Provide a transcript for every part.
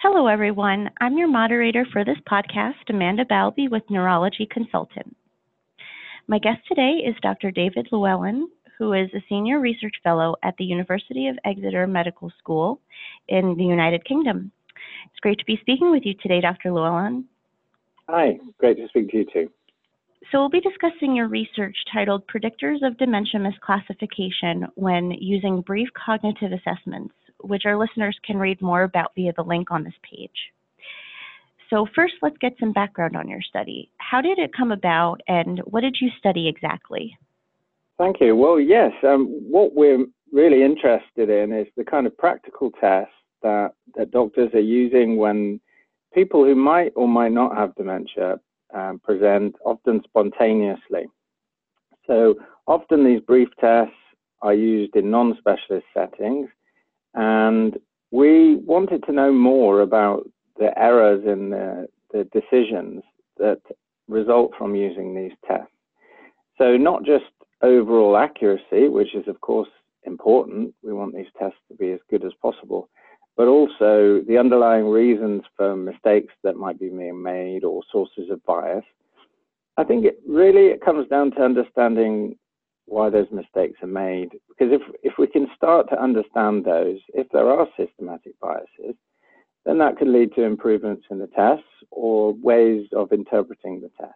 Hello, everyone. I'm your moderator for this podcast, Amanda Balby with Neurology Consultant. My guest today is Dr. David Llewellyn, who is a Senior Research Fellow at the University of Exeter Medical School in the United Kingdom. It's great to be speaking with you today, Dr. Llewellyn. Hi, great to speak to you too. So we'll be discussing your research titled Predictors of Dementia Misclassification when using brief cognitive assessments, which our listeners can read more about via the link on this page. So first, let's get some background on your study. How did it come about and what did you study exactly? Thank you. Well, yes, what we're really interested in is the kind of practical tests that doctors are using when people who might or might not have dementia present, often spontaneously. So often these brief tests are used in non-specialist settings, and we wanted to know more about the errors in the decisions that result from using these tests. So not just overall accuracy, which is of course important, we want these tests to be as good as possible, but also the underlying reasons for mistakes that might be being made or sources of bias. I think it comes down to understanding why those mistakes are made, because if we can start to understand those, if there are systematic biases, then that could lead to improvements in the tests or ways of interpreting the tests.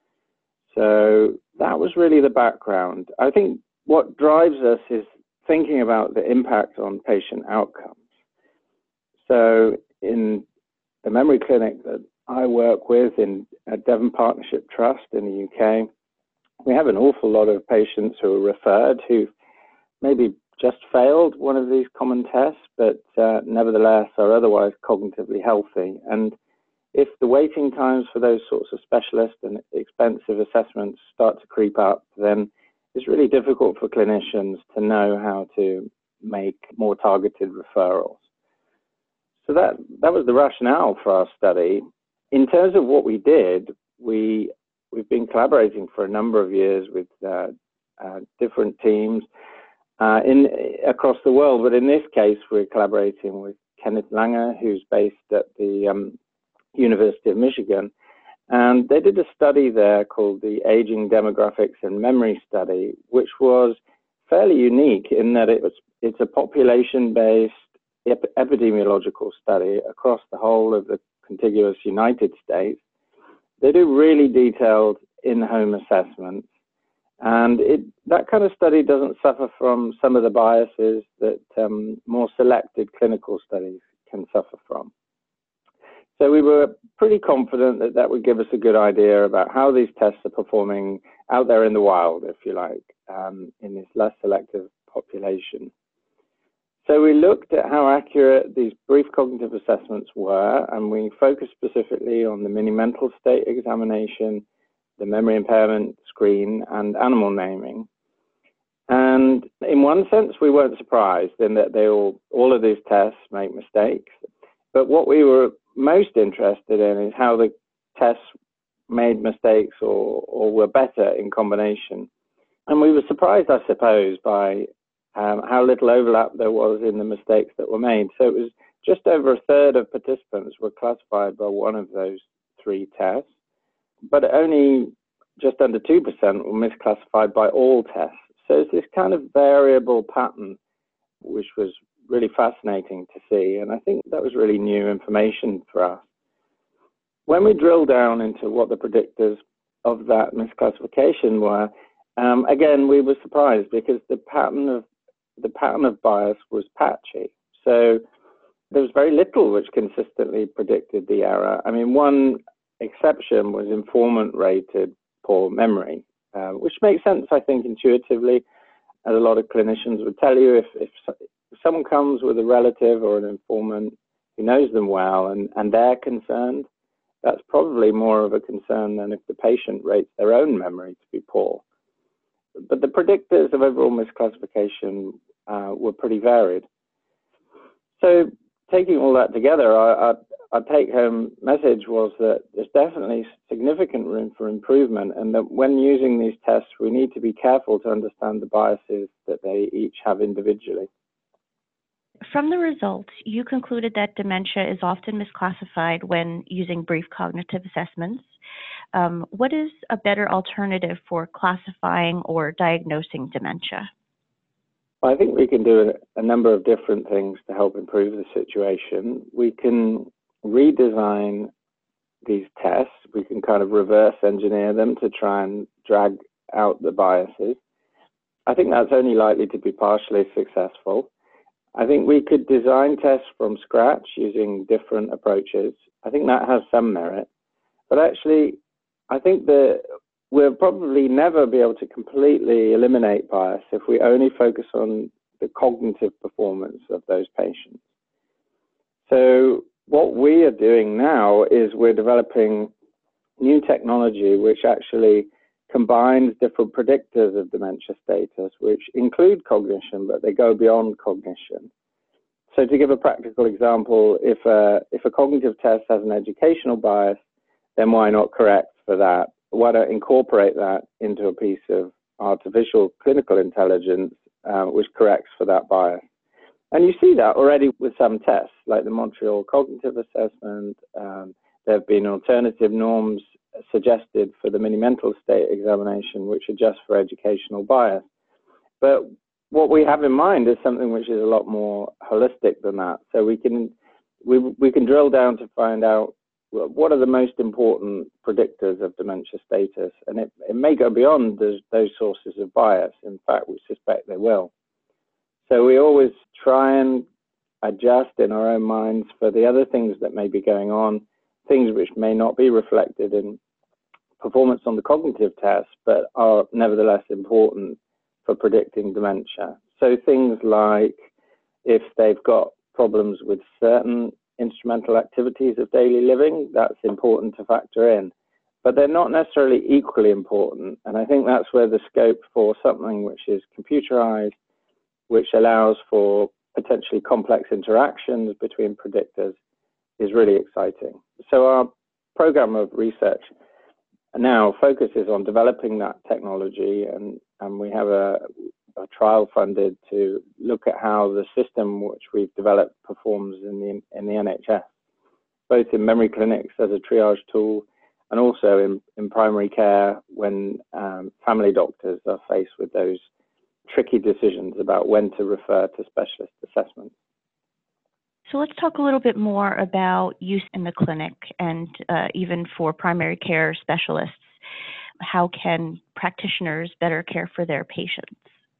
So that was really the background. I think what drives us is thinking about the impact on patient outcomes. So in the memory clinic that I work with at Devon Partnership Trust in the UK, we have an awful lot of patients who are referred who maybe just failed one of these common tests, but nevertheless are otherwise cognitively healthy. And if the waiting times for those sorts of specialist and expensive assessments start to creep up, then it's really difficult for clinicians to know how to make more targeted referrals. So that was the rationale for our study. In terms of what we did, we've been collaborating for a number of years with different teams across the world, but in this case, we're collaborating with Kenneth Langer, who's based at the University of Michigan, and they did a study there called the Aging Demographics and Memory Study, which was fairly unique in that it's a population-based epidemiological study across the whole of the contiguous United States. They do really detailed in-home assessments, and that kind of study doesn't suffer from some of the biases that more selected clinical studies can suffer from. So we were pretty confident that would give us a good idea about how these tests are performing out there in the wild, if you like, in this less selective population. So we looked at how accurate these brief cognitive assessments were, and we focused specifically on the mini-mental state examination, the memory impairment screen, and animal naming. And in one sense, we weren't surprised in that all of these tests make mistakes. But what we were most interested in is how the tests made mistakes or were better in combination. And we were surprised, I suppose, by how little overlap there was in the mistakes that were made. So it was just over a third of participants were classified by one of those three tests, but only just under 2% were misclassified by all tests. So it's this kind of variable pattern, which was really fascinating to see. And I think that was really new information for us. When we drill down into what the predictors of that misclassification were, again, we were surprised because the pattern of bias was patchy. So there was very little which consistently predicted the error. I mean, one exception was informant-rated poor memory, which makes sense, I think, intuitively, as a lot of clinicians would tell you. If someone comes with a relative or an informant who knows them well and they're concerned, that's probably more of a concern than if the patient rates their own memory to be poor. But the predictors of overall misclassification were pretty varied. So taking all that together, our take-home message was that there's definitely significant room for improvement, and that when using these tests, we need to be careful to understand the biases that they each have individually. From the results, you concluded that dementia is often misclassified when using brief cognitive assessments. What is a better alternative for classifying or diagnosing dementia? Well, I think we can do a number of different things to help improve the situation. We can redesign these tests. We can kind of reverse engineer them to try and drag out the biases. I think that's only likely to be partially successful. I think we could design tests from scratch using different approaches. I think that has some merit. But actually, I think that we'll probably never be able to completely eliminate bias if we only focus on the cognitive performance of those patients. So what we are doing now is we're developing new technology which actually combines different predictors of dementia status, which include cognition, but they go beyond cognition. So to give a practical example, if a cognitive test has an educational bias, then why not correct for that? Why not incorporate that into a piece of artificial clinical intelligence which corrects for that bias? And you see that already with some tests, like the Montreal Cognitive Assessment. There have been alternative norms suggested for the mini-mental state examination, which adjust for educational bias. But what we have in mind is something which is a lot more holistic than that. So we can drill down to find out what are the most important predictors of dementia status, and it may go beyond those sources of bias. In fact, we suspect they will. So we always try and adjust in our own minds for the other things that may be going on, things which may not be reflected in performance on the cognitive test, but are nevertheless important for predicting dementia. So things like if they've got problems with certain instrumental activities of daily living, that's important to factor in. But they're not necessarily equally important. And I think that's where the scope for something which is computerized, which allows for potentially complex interactions between predictors, is really exciting. So our program of research now focuses on developing that technology, and we have a trial funded to look at how the system which we've developed performs in the NHS, both in memory clinics as a triage tool and also in primary care when family doctors are faced with those tricky decisions about when to refer to specialist assessments. So let's talk a little bit more about use in the clinic and even for primary care specialists. How can practitioners better care for their patients?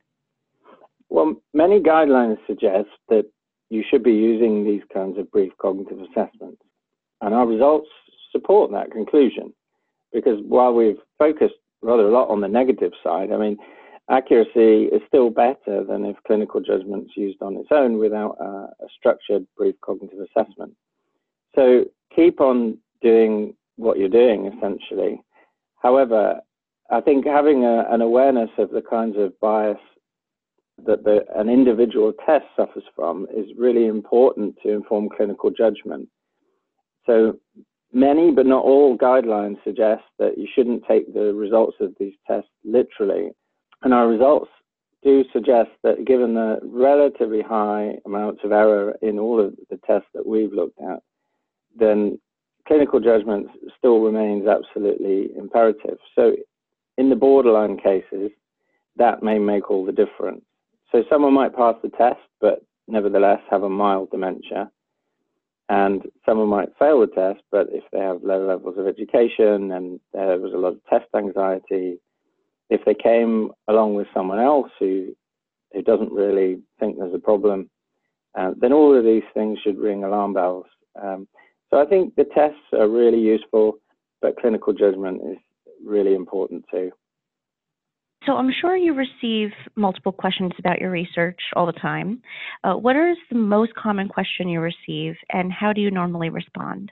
Well, many guidelines suggest that you should be using these kinds of brief cognitive assessments. And our results support that conclusion, because while we've focused rather a lot on the negative side, I mean, accuracy is still better than if clinical judgment's used on its own without a structured brief cognitive assessment. So keep on doing what you're doing, essentially. However, I think having an awareness of the kinds of bias that an individual test suffers from is really important to inform clinical judgment. So many, but not all, guidelines suggest that you shouldn't take the results of these tests literally. And our results do suggest that given the relatively high amounts of error in all of the tests that we've looked at, then clinical judgment still remains absolutely imperative. So in the borderline cases, that may make all the difference. So someone might pass the test, but nevertheless have a mild dementia. And someone might fail the test, but if they have low levels of education and there was a lot of test anxiety, if they came along with someone else who doesn't really think there's a problem, then all of these things should ring alarm bells. So I think the tests are really useful, but clinical judgment is really important too. So I'm sure you receive multiple questions about your research all the time. What is the most common question you receive, and how do you normally respond?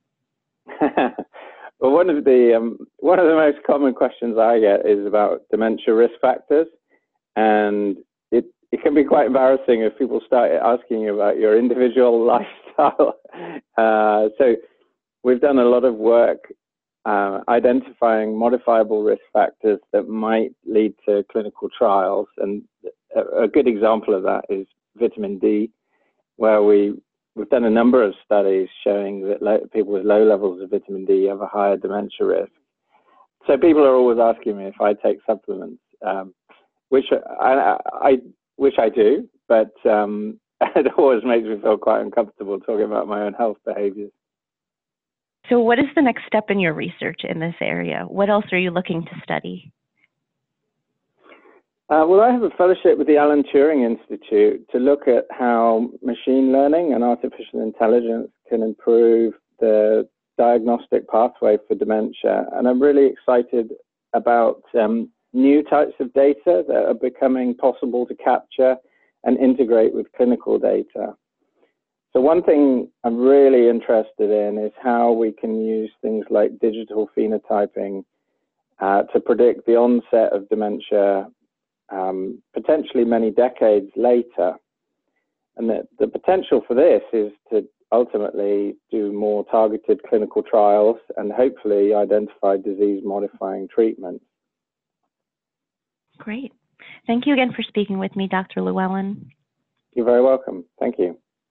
Well, one of the most common questions I get is about dementia risk factors, and it can be quite embarrassing if people start asking you about your individual lifestyle. So we've done a lot of work identifying modifiable risk factors that might lead to clinical trials, and a good example of that is vitamin D. where we've done a number of studies showing that people with low levels of vitamin D have a higher dementia risk. So people are always asking me if I take supplements, which I do, but it always makes me feel quite uncomfortable talking about my own health behaviors. So what is the next step in your research in this area? What else are you looking to study? Well, I have a fellowship with the Alan Turing Institute to look at how machine learning and artificial intelligence can improve the diagnostic pathway for dementia. And I'm really excited about new types of data that are becoming possible to capture and integrate with clinical data. So one thing I'm really interested in is how we can use things like digital phenotyping to predict the onset of dementia potentially many decades later. And the potential for this is to ultimately do more targeted clinical trials and hopefully identify disease-modifying treatments. Great. Thank you again for speaking with me, Dr. Llewellyn. You're very welcome. Thank you.